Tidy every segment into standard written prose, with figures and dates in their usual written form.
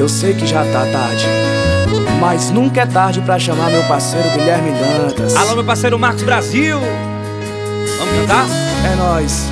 Eu sei que já tá tarde, mas nunca é tarde pra chamar meu parceiro Guilherme Dantas. Alô, meu parceiro Marcos Brasil. Vamos cantar? É nóis.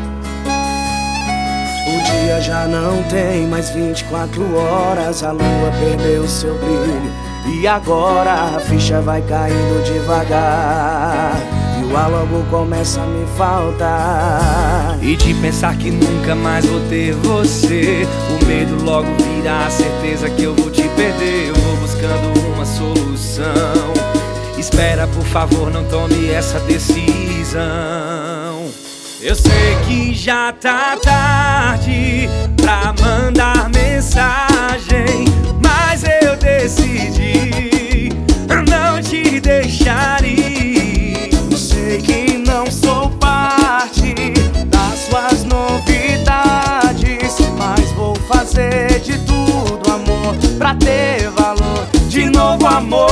O dia já não tem mais 24 horas, a lua perdeu seu brilho e agora a ficha vai caindo devagar e o ar logo começa a me faltar. E de pensar que nunca mais vou ter você, o medo logo vira a certeza que eu vou te perder. Eu vou buscando uma solução. Espera, por favor, não tome essa decisão. Eu sei que já tá tarde pra mandar mensagem, mas eu decidi não te deixar ir. Sei que não sou parte das suas novidades, mas vou fazer de tudo, amor, pra ter valor. De novo, amor.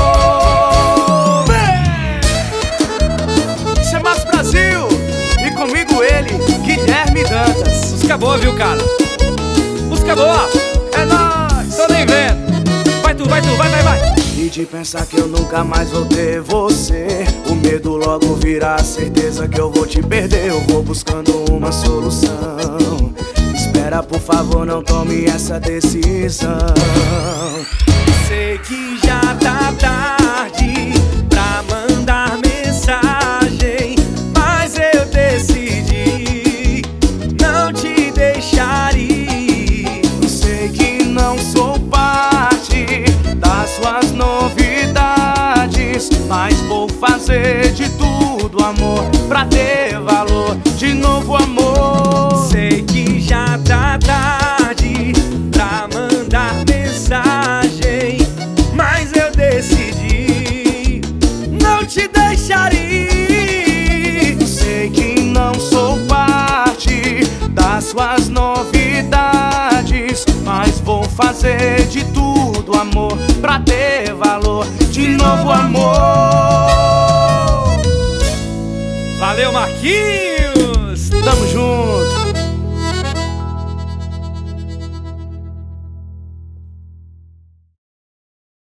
Isso é Marcos Brasil e comigo ele, Guilherme Dantas. Música boa, viu, cara? Música boa. É nóis. Tô nem vendo. Vai tu, vai tu, vai. E de pensar que eu nunca mais vou ter você, o medo logo vira a certeza que eu vou te perder. Eu vou buscando uma solução. Espera, por favor, não tome essa decisão. Sei que já tá tarde pra mandar mensagem, mas eu decidi não te deixar ir. Sei que não sou parte das suas novidades, mas vou fazer de tudo, amor, pra ter valor. De novo, amor. Sei que já tá tarde pra mandar mensagem, mas eu decidi não te deixar ir. Sei que não sou parte das suas novidades, mas vou fazer de tudo, amor, pra ter valor. De novo, amor. Valeu, Marquinhos! Tamo junto.